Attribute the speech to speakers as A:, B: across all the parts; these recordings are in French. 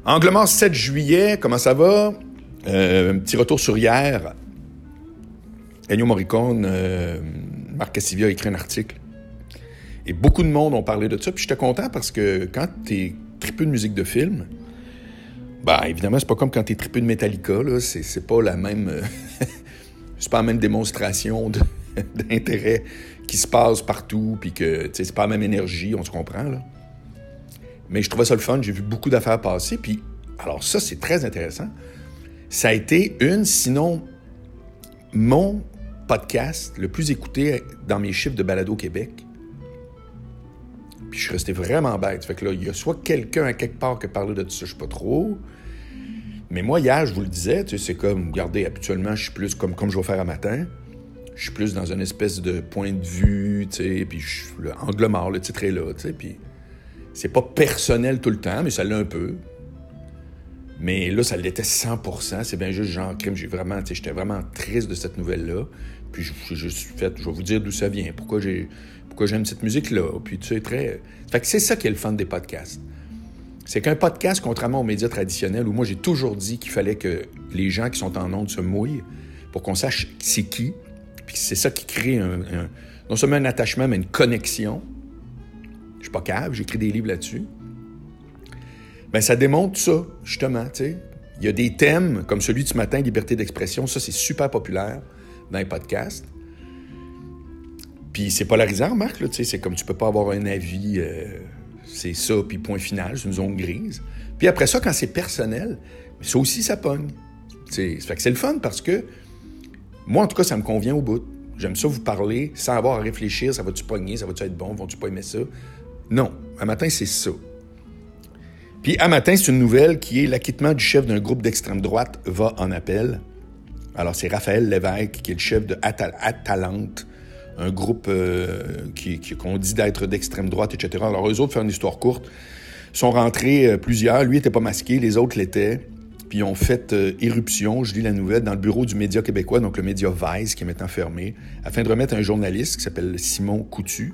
A: Angle mort 7 juillet, comment ça va? Un petit retour sur hier. Ennio Morricone, Marc Cassivia a écrit un article. Et beaucoup de monde ont parlé de ça. Puis j'étais content parce que quand t'es tripeux de musique de film, ben évidemment, c'est pas comme quand t'es tripeux de Metallica, là. C'est pas la même... c'est pas la même démonstration d'intérêt qui se passe partout, puis que, c'est pas la même énergie, on se comprend, là. Mais je trouvais ça le fun, j'ai vu beaucoup d'affaires passer, puis alors ça, c'est très intéressant. Ça a été sinon mon podcast le plus écouté dans mes chiffres de balado Québec. Puis je suis resté vraiment bête. Fait que là, il y a soit quelqu'un à quelque part qui parle de ça, je sais pas trop. Mais moi, hier, je vous le disais, c'est comme, regardez, habituellement, je suis plus comme je vais faire à matin. Je suis plus dans une espèce de point de vue, puis Angle mort, le titre est là, puis c'est pas personnel tout le temps, mais ça l'est un peu. Mais là, ça l'était 100%. C'est bien juste genre, crime, j'étais vraiment triste de cette nouvelle-là. Puis j'ai juste fait, je vais vous dire d'où ça vient, pourquoi j'aime cette musique-là. Puis fait que c'est ça qui est le fun des podcasts. C'est qu'un podcast, contrairement aux médias traditionnels, où moi j'ai toujours dit qu'il fallait que les gens qui sont en ondes se mouillent pour qu'on sache c'est qui. Puis c'est ça qui crée non seulement un attachement, mais une connexion. Je suis pas cave, j'écris des livres là-dessus. Bien, ça démontre ça, justement, tu sais. Il y a des thèmes, comme celui de ce matin, liberté d'expression, ça, c'est super populaire dans les podcasts. Puis c'est polarisant, remarque, là, tu sais, c'est comme tu peux pas avoir un avis, c'est ça, puis point final, c'est une zone grise. Puis après ça, quand c'est personnel, ça aussi, ça pogne. Ça fait que c'est le fun parce que, moi, en tout cas, ça me convient au bout. J'aime ça vous parler sans avoir à réfléchir, ça va-tu pogner, ça va-tu être bon, vont-tu pas aimer ça? Non, un matin, c'est ça. Puis, à matin, c'est une nouvelle qui est l'acquittement du chef d'un groupe d'extrême droite va en appel. Alors, c'est Raphaël Lévesque, qui est le chef de Atalante, un groupe qu'on dit d'être d'extrême droite, etc. Alors, eux autres, pour faire une histoire courte, sont rentrés plusieurs. Lui n'était pas masqué, les autres l'étaient. Puis, ils ont fait éruption, je lis la nouvelle, dans le bureau du Média québécois, donc le Média Vice, qui est maintenant fermé, afin de remettre un journaliste qui s'appelle Simon Coutu.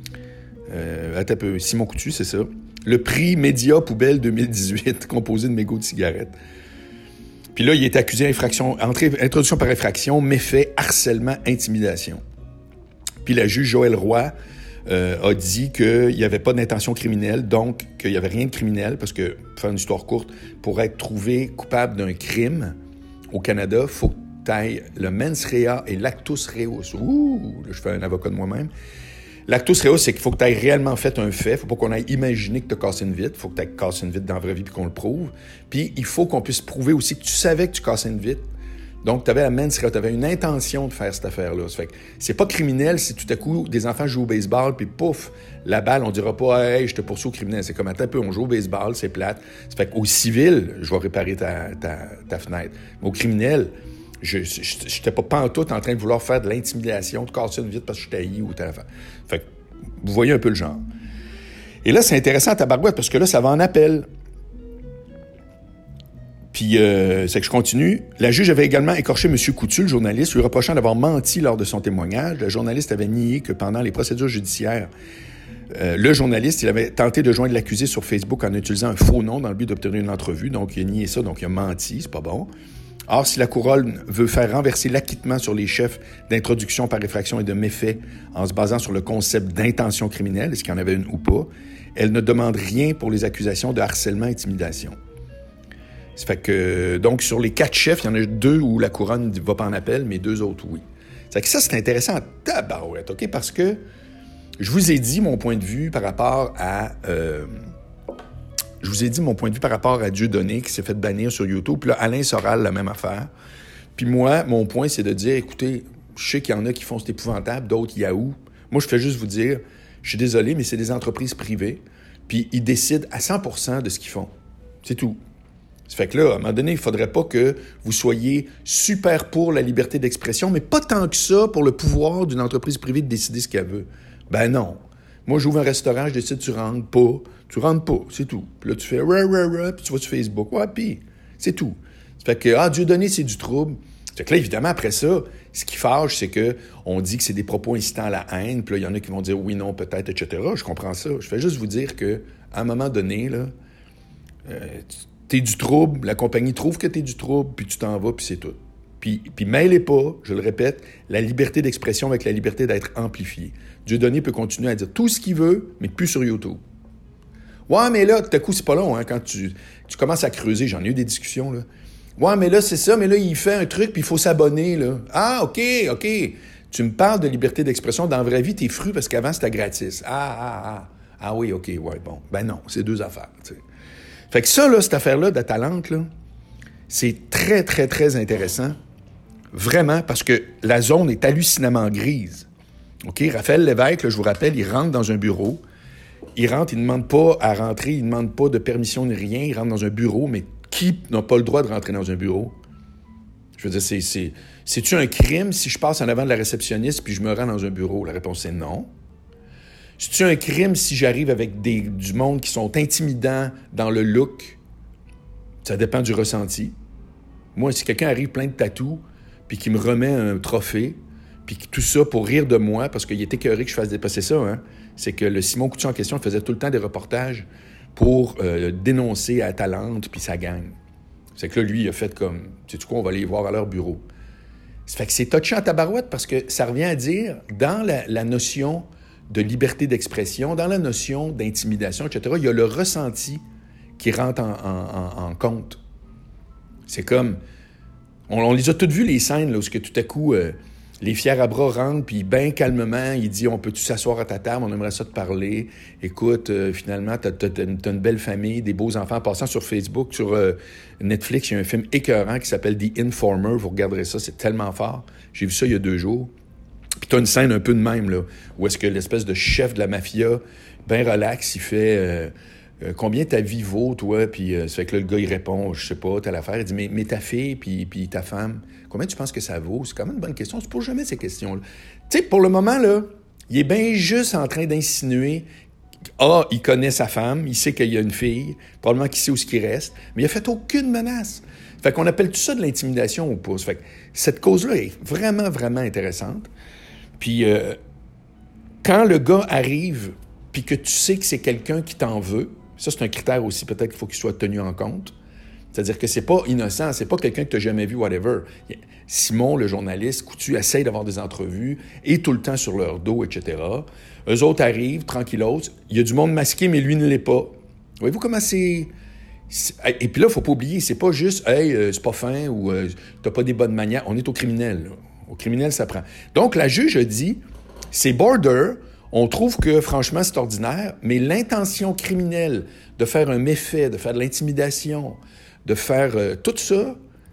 A: Simon Coutu, c'est ça. Le prix Média Poubelle 2018, composé de mégots de cigarettes. Puis là, il est accusé introduction par infraction, méfait, harcèlement, intimidation. Puis la juge Joëlle Roy a dit qu'il n'y avait pas d'intention criminelle, donc qu'il n'y avait rien de criminel, parce que, pour faire une histoire courte, pour être trouvé coupable d'un crime au Canada, il faut que tu ailles le mens rea et l'actus reus. Ouh, là, je fais un avocat de moi-même. L'actus reus, c'est qu'il faut que tu aies réellement fait un fait. Il ne faut pas qu'on aille imaginer que tu as cassé une vitre. Il faut que tu aies cassé une vitre dans la vraie vie puis qu'on le prouve. Puis il faut qu'on puisse prouver aussi que tu savais que tu cassais une vitre. Donc, tu avais la mens rea, tu avais une intention de faire cette affaire-là. Ça fait que c'est pas criminel si tout à coup des enfants jouent au baseball puis pouf, la balle, on dira pas « Hey, je te poursuis au criminel ». C'est comme un peu, on joue au baseball, c'est plate. Ça fait qu'au civil, je vais réparer ta fenêtre. Mais au criminel, je n'étais pas pantoute en train de vouloir faire de l'intimidation, de casser une vitre parce que je t'haïs ou t'as... Fait que vous voyez un peu le genre. Et là, c'est intéressant à tabarouette parce que là, ça va en appel. Puis, c'est que je continue. La juge avait également écorché M. Coutu, le journaliste, lui reprochant d'avoir menti lors de son témoignage. Le journaliste avait nié que pendant les procédures judiciaires, le journaliste, il avait tenté de joindre l'accusé sur Facebook en utilisant un faux nom dans le but d'obtenir une entrevue. Donc, il a nié ça, donc il a menti, c'est pas bon. Or, si la couronne veut faire renverser l'acquittement sur les chefs d'introduction par effraction et de méfait en se basant sur le concept d'intention criminelle, est-ce qu'il y en avait une ou pas, elle ne demande rien pour les accusations de harcèlement et intimidation. Ça fait que, donc, sur les 4 chefs, il y en a 2 où la couronne ne va pas en appel, mais 2 autres, oui. Ça fait que ça, c'est intéressant à tabarouette, OK? Parce que je vous ai dit mon point de vue par rapport à... Dieudonné qui s'est fait bannir sur YouTube. Puis là, Alain Soral, la même affaire. Puis moi, mon point, c'est de dire, écoutez, je sais qu'il y en a qui font cet épouvantable, d'autres Yahoo. Moi, je fais juste vous dire, je suis désolé, mais c'est des entreprises privées. Puis ils décident à 100% de ce qu'ils font. C'est tout. Ça fait que là, à un moment donné, il ne faudrait pas que vous soyez super pour la liberté d'expression, mais pas tant que ça pour le pouvoir d'une entreprise privée de décider ce qu'elle veut. Ben non. Moi, j'ouvre un restaurant, je décide, tu rentres pas, c'est tout. Puis là, tu fais puis tu vas sur Facebook, puis c'est tout. Ça fait que, Dieudonné, c'est du trouble. Ça fait que là, évidemment, après ça, ce qui fâche, c'est qu'on dit que c'est des propos incitant à la haine, puis là, il y en a qui vont dire oui, non, peut-être, etc. Je comprends ça. Je fais juste vous dire qu'à un moment donné, là, T'es du trouble, la compagnie trouve que t'es du trouble, puis tu t'en vas, puis c'est tout. Puis mêlez pas, je le répète, la liberté d'expression avec la liberté d'être amplifiée. Dieudonné peut continuer à dire tout ce qu'il veut, mais plus sur YouTube. Ouais, mais là, tout à coup, c'est pas long, hein, quand tu commences à creuser, j'en ai eu des discussions, là. Ouais, mais là, c'est ça, mais là, il fait un truc, puis il faut s'abonner, là. Ah, OK. Tu me parles de liberté d'expression. Dans la vraie vie, t'es fru parce qu'avant, c'était gratis. Ah oui, OK, ouais, bon. Ben non, c'est deux affaires, tu sais. Fait que ça, là, cette affaire-là d'Atalante, là, c'est très, très, très intéressant. Vraiment, parce que la zone est hallucinamment grise. OK? Raphaël Lévesque, là, je vous rappelle, il rentre dans un bureau. Il rentre, il ne demande pas à rentrer, il ne demande pas de permission ni rien. Il rentre dans un bureau, mais qui n'a pas le droit de rentrer dans un bureau? Je veux dire, c'est-tu un crime si je passe en avant de la réceptionniste puis je me rends dans un bureau? La réponse est non. C'est-tu un crime si j'arrive avec du monde qui sont intimidants dans le look? Ça dépend du ressenti. Moi, si quelqu'un arrive plein de tatous puis qui me remet un trophée, puis tout ça pour rire de moi, parce qu'il est écœuré que je fasse dépasser ça, hein, c'est que le Simon Coutu en question faisait tout le temps des reportages pour dénoncer Atalante puis sa gang. C'est que là, lui, il a fait comme, sais-tu quoi, on va aller voir à leur bureau. Ça fait que c'est touché en tabarouette parce que ça revient à dire, dans la notion de liberté d'expression, dans la notion d'intimidation, etc., il y a le ressenti qui rentre en compte. C'est comme, on les a toutes vues, les scènes, là, où que tout à coup, les fiers à bras rentrent, puis bien calmement, il dit « On peut-tu s'asseoir à ta table? On aimerait ça te parler. Écoute, finalement, t'as une belle famille, des beaux enfants. » En passant sur Facebook, sur Netflix, il y a un film écœurant qui s'appelle « The Informer ». Vous regarderez ça, c'est tellement fort. J'ai vu ça il y a 2 jours. Puis t'as une scène un peu de même, là, où est-ce que l'espèce de chef de la mafia, bien relax, il fait combien ta vie vaut, toi? Puis ça fait que là, le gars, il répond, je sais pas, telle affaire. Il dit, mais ta fille, puis ta femme, combien tu penses que ça vaut? C'est quand même une bonne question. Tu ne poses jamais ces questions-là. Tu sais, pour le moment, là, il est bien juste en train d'insinuer il connaît sa femme, il sait qu'il y a une fille, probablement qu'il sait où ce qui reste, mais il n'a fait aucune menace. Fait qu'on appelle tout ça de l'intimidation ou pas. Fait que cette cause-là est vraiment, vraiment intéressante. Puis quand le gars arrive, puis que tu sais que c'est quelqu'un qui t'en veut, ça, c'est un critère aussi, peut-être qu'il faut qu'il soit tenu en compte. C'est-à-dire que c'est pas innocent, c'est pas quelqu'un que tu n'as jamais vu, whatever. Simon, le journaliste, Coutu, essaye d'avoir des entrevues, et tout le temps sur leur dos, etc. Eux autres arrivent, tranquillos. Il y a du monde masqué, mais lui ne l'est pas. Voyez-vous comment c'est... Et puis là, il faut pas oublier, c'est pas juste « Hey, c'est pas fin » ou « T'as pas des bonnes manières ». On est au criminel, là. Au criminel, ça prend. Donc, la juge a dit « C'est border ». On trouve que, franchement, c'est ordinaire, mais l'intention criminelle de faire un méfait, de faire de l'intimidation, de faire tout ça,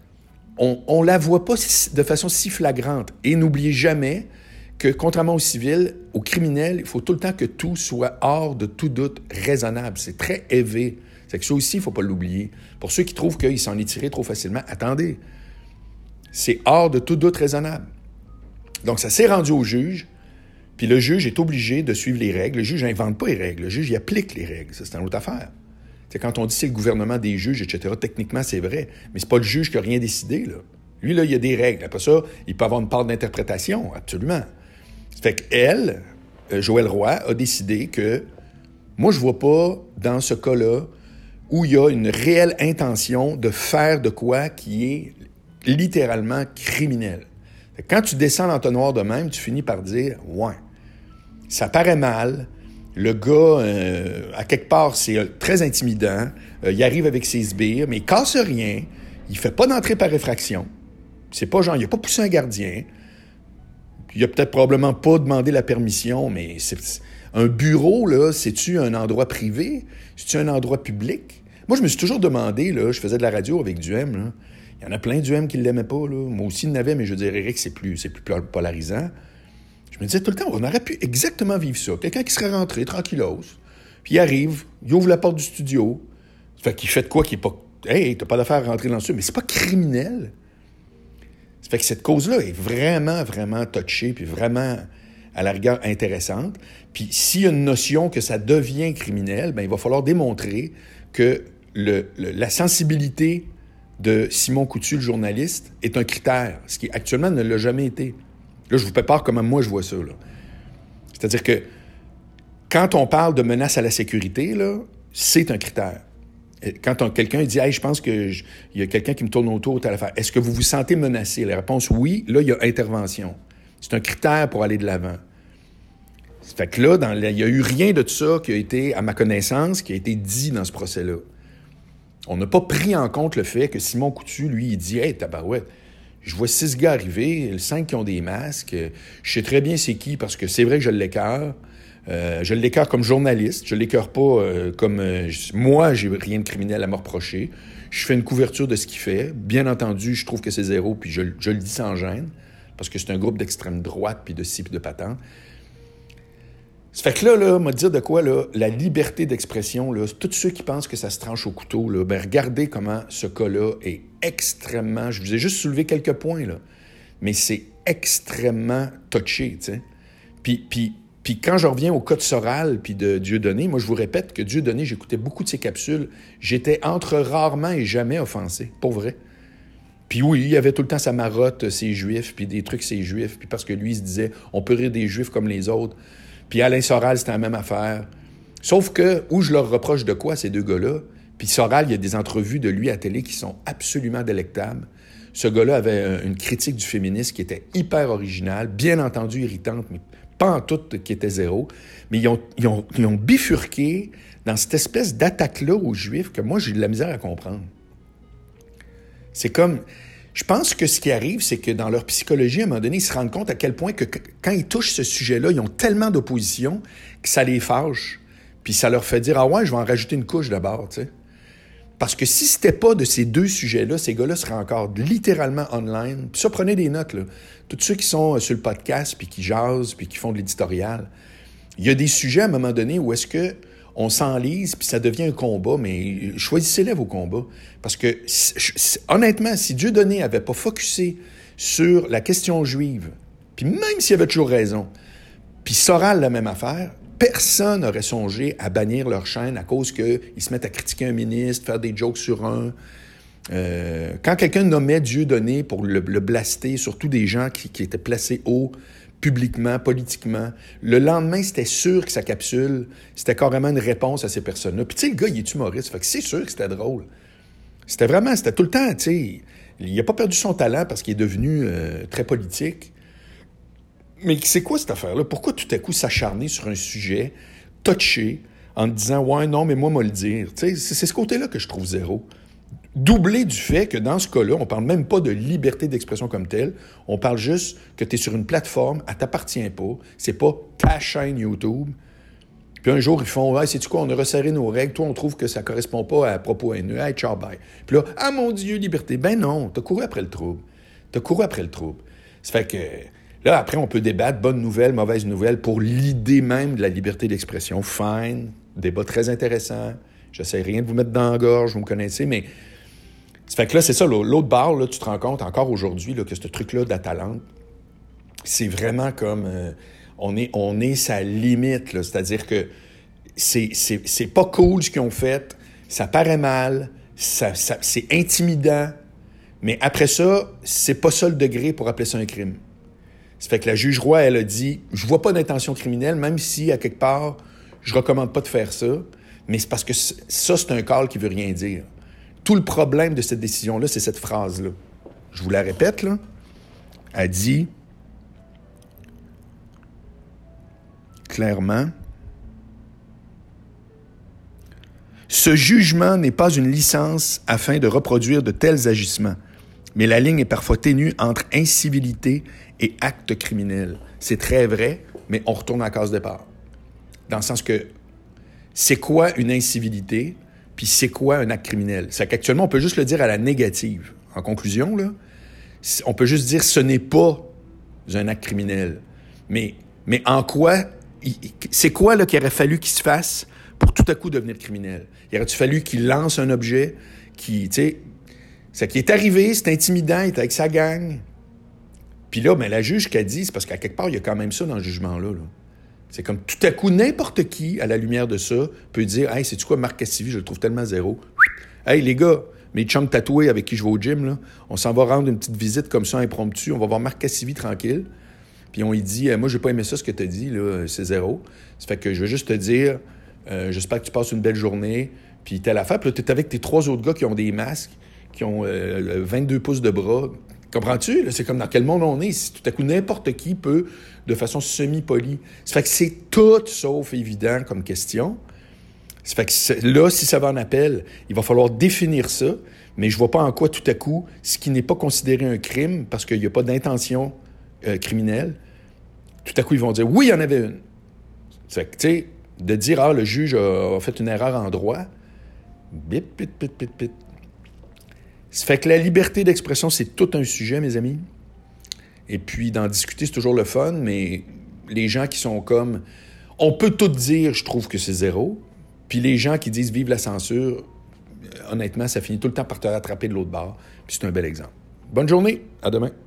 A: on la voit pas de façon si flagrante. Et n'oubliez jamais que, contrairement au civil, au criminel, il faut tout le temps que tout soit hors de tout doute raisonnable. C'est très élevé. C'est que ça aussi, il ne faut pas l'oublier. Pour ceux qui trouvent qu'ils s'en est tiré trop facilement, attendez. C'est hors de tout doute raisonnable. Donc, ça s'est rendu au juge. Puis le juge est obligé de suivre les règles. Le juge n'invente pas les règles. Le juge, il applique les règles. Ça, c'est une autre affaire. C'est quand on dit c'est le gouvernement des juges, etc., techniquement, c'est vrai. Mais c'est pas le juge qui a rien décidé, là. Lui, là, il y a des règles. Après ça, il peut avoir une part d'interprétation, absolument. Ça fait qu'elle, Joëlle Roy, a décidé que moi, je vois pas, dans ce cas-là, où il y a une réelle intention de faire de quoi qui est littéralement criminel. Fait que quand tu descends l'entonnoir de même, tu finis par dire « Ouais, ça paraît mal. Le gars, à quelque part, c'est très intimidant. Il arrive avec ses sbires, mais il casse rien. Il fait pas d'entrée par effraction. C'est pas genre, il a pas poussé un gardien. Il a peut-être probablement pas demandé la permission, mais un bureau, là, c'est-tu un endroit privé? C'est-tu un endroit public? Moi, je me suis toujours demandé, là, je faisais de la radio avec Duhem, là. Il y en a plein de Duhem qui ne l'aimaient pas, là. Moi aussi, il y en avait, mais je dirais, Eric, c'est plus polarisant. Je me disais tout le temps, on aurait pu exactement vivre ça. Quelqu'un qui serait rentré, tranquillos, puis il arrive, il ouvre la porte du studio, ça fait qu'il fait de quoi qui est pas... Hey, t'as pas d'affaire à rentrer dans le studio, mais c'est pas criminel. Ça fait que cette cause-là est vraiment, vraiment touchée, puis vraiment, à la rigueur, intéressante. Puis s'il y a une notion que ça devient criminel, bien, il va falloir démontrer que la sensibilité de Simon Coutu, le journaliste, est un critère, ce qui actuellement ne l'a jamais été. Là, je vous prépare comment moi je vois ça, là. C'est-à-dire que quand on parle de menace à la sécurité, là, c'est un critère. Quand quelqu'un dit « Hey, je pense qu'il y a quelqu'un qui me tourne autour, telle affaire. Est-ce que vous vous sentez menacé? » La réponse « Oui », là, il y a intervention. C'est un critère pour aller de l'avant. Fait que là, il n'y a eu rien de tout ça qui a été, à ma connaissance, qui a été dit dans ce procès-là. On n'a pas pris en compte le fait que Simon Coutu, lui, il dit « Hey, tabarouette, je vois 6 gars arriver, 5 qui ont des masques, je sais très bien c'est qui, parce que c'est vrai que je l'écœure. Je l'écœure comme journaliste, je l'écœure pas comme... moi, j'ai rien de criminel à me reprocher. Je fais une couverture de ce qu'il fait. Bien entendu, je trouve que c'est zéro, puis je le dis sans gêne, parce que c'est un groupe d'extrême droite, puis de ci, puis de patente. Ça fait que là, m'a dire de quoi, là, la liberté d'expression, là, tous ceux qui pensent que ça se tranche au couteau, là, ben regardez comment ce cas-là est extrêmement... Je vous ai juste soulevé quelques points, là, mais c'est extrêmement touché, tu sais. Puis quand je reviens au cas de Soral puis de Dieudonné, moi, je vous répète que Dieudonné, j'écoutais beaucoup de ses capsules. J'étais entre rarement et jamais offensé, pour vrai. Puis oui, il y avait tout le temps sa marotte, ses Juifs, puis des trucs, ses Juifs, puis parce que lui, il se disait, on peut rire des Juifs comme les autres. Puis Alain Soral, c'était la même affaire. Sauf que, où je leur reproche de quoi, ces deux gars-là, puis Soral, il y a des entrevues de lui à télé qui sont absolument délectables. Ce gars-là avait une critique du féminisme qui était hyper originale, bien entendu irritante, mais pas en tout qui était zéro. Mais ils ont bifurqué dans cette espèce d'attaque-là aux Juifs que moi, j'ai de la misère à comprendre. C'est comme... Je pense que ce qui arrive, c'est que dans leur psychologie, à un moment donné, ils se rendent compte à quel point que quand ils touchent ce sujet-là, ils ont tellement d'opposition que ça les fâche. Puis ça leur fait dire « Ah ouais, je vais en rajouter une couche d'abord, tu sais. » Parce que si c'était pas de ces deux sujets-là, ces gars-là seraient encore littéralement online. Puis ça, prenez des notes, là. Tous ceux qui sont sur le podcast, puis qui jasent, puis qui font de l'éditorial. Il y a des sujets, à un moment donné, où est-ce que on s'enlise, puis ça devient un combat, mais choisissez-les vos combats. Parce que, honnêtement, si Dieudonné n'avait pas focusé sur la question juive, puis même s'il avait toujours raison, puis Soral, la même affaire, personne n'aurait songé à bannir leur chaîne à cause qu'ils se mettent à critiquer un ministre, faire des jokes sur un. Quand quelqu'un nommait Dieudonné pour le blaster, surtout des gens qui étaient placés haut, publiquement, politiquement, le lendemain, c'était sûr que sa capsule, c'était carrément une réponse à ces personnes-là. Puis tu sais, le gars, il est humoriste, fait que c'est sûr que c'était drôle. C'était tout le temps, tu sais, il n'a pas perdu son talent parce qu'il est devenu très politique. Mais c'est quoi cette affaire-là? Pourquoi tout à coup s'acharner sur un sujet touché en te disant « Ouais, non, mais moi, moi le dire. » Tu sais, c'est ce côté-là que je trouve zéro. Doublé du fait que dans ce cas-là, on parle même pas de liberté d'expression comme telle, on parle juste que tu es sur une plateforme, elle t'appartient pas, c'est pas ta chaîne YouTube. Puis un jour, ils font « Ouais, sais-tu quoi, on a resserré nos règles, toi, on trouve que ça correspond pas à propos haineux, hey, ciao, bye. » Puis là, « Ah mon Dieu, liberté. » Ben non, t'as couru après le trouble. Ça fait que... Là, après, on peut débattre, bonne nouvelle, mauvaise nouvelle, pour l'idée même de la liberté d'expression. Fine, débat très intéressant. J'essaie rien de vous mettre dans la gorge, vous me connaissez, mais... Ça fait que là, c'est ça, l'autre barre, là, tu te rends compte encore aujourd'hui là, que ce truc-là d'Atalante, c'est vraiment comme... on est sa limite, là, c'est-à-dire que c'est pas cool ce qu'ils ont fait, ça paraît mal, c'est intimidant, mais après ça, c'est pas ça le degré pour appeler ça un crime. Ça fait que la juge Roy, elle a dit, je vois pas d'intention criminelle, même si, à quelque part, je recommande pas de faire ça, mais c'est parce que ça, c'est un call qui veut rien dire. Tout le problème de cette décision-là, c'est cette phrase-là. Je vous la répète, là. Elle dit, clairement, « Ce jugement n'est pas une licence afin de reproduire de tels agissements, mais la ligne est parfois ténue entre incivilité et acte criminel. » C'est très vrai, mais on retourne à la case départ. Dans le sens que, c'est quoi une incivilité, puis c'est quoi un acte criminel? C'est qu'actuellement, on peut juste le dire à la négative. En conclusion, là, on peut juste dire ce n'est pas un acte criminel. Mais en quoi... C'est quoi là, qu'il aurait fallu qu'il se fasse pour tout à coup devenir criminel? Il aurait-il fallu qu'il lance un objet qui, tu sais... C'est qu'il est arrivé, c'est intimidant, il est avec sa gang. Puis là, ben, la juge qu'a dit, c'est parce qu'à quelque part, il y a quand même ça dans le jugement-là. Là. C'est comme tout à coup, n'importe qui, à la lumière de ça, peut dire « Hey, sais-tu quoi, Marc Cassivi, je le trouve tellement zéro. Hey, les gars, mes chums tatoués avec qui je vais au gym, là, on s'en va rendre une petite visite comme ça, impromptue. On va voir Marc Cassivi tranquille. Puis on lui dit « Moi, j'ai pas aimé ça, ce que tu as dit, là, c'est zéro. Ça fait que je veux juste te dire, j'espère que tu passes une belle journée. puis telle affaire. Puis là, t'es avec tes 3 autres gars qui ont des masques, qui ont 22 pouces de bras. Comprends-tu? Là, c'est comme dans quel monde on est. Si tout à coup, n'importe qui peut, de façon semi-polie. Ça fait que c'est tout sauf évident comme question. Ça fait que là, si ça va en appel, il va falloir définir ça, mais je vois pas en quoi, tout à coup, ce qui n'est pas considéré un crime, parce qu'il n'y a pas d'intention criminelle, tout à coup, ils vont dire « oui, il y en avait une ». Ça fait que, tu sais, de dire « ah, le juge a fait une erreur en droit », bip, pit, pit, pit, pit. Ça fait que la liberté d'expression, c'est tout un sujet, mes amis. Et puis, d'en discuter, c'est toujours le fun, mais les gens qui sont comme « on peut tout dire, je trouve que c'est zéro », puis les gens qui disent « vive la censure », honnêtement, ça finit tout le temps par te rattraper de l'autre bord. Puis c'est un bel exemple. Bonne journée, à demain.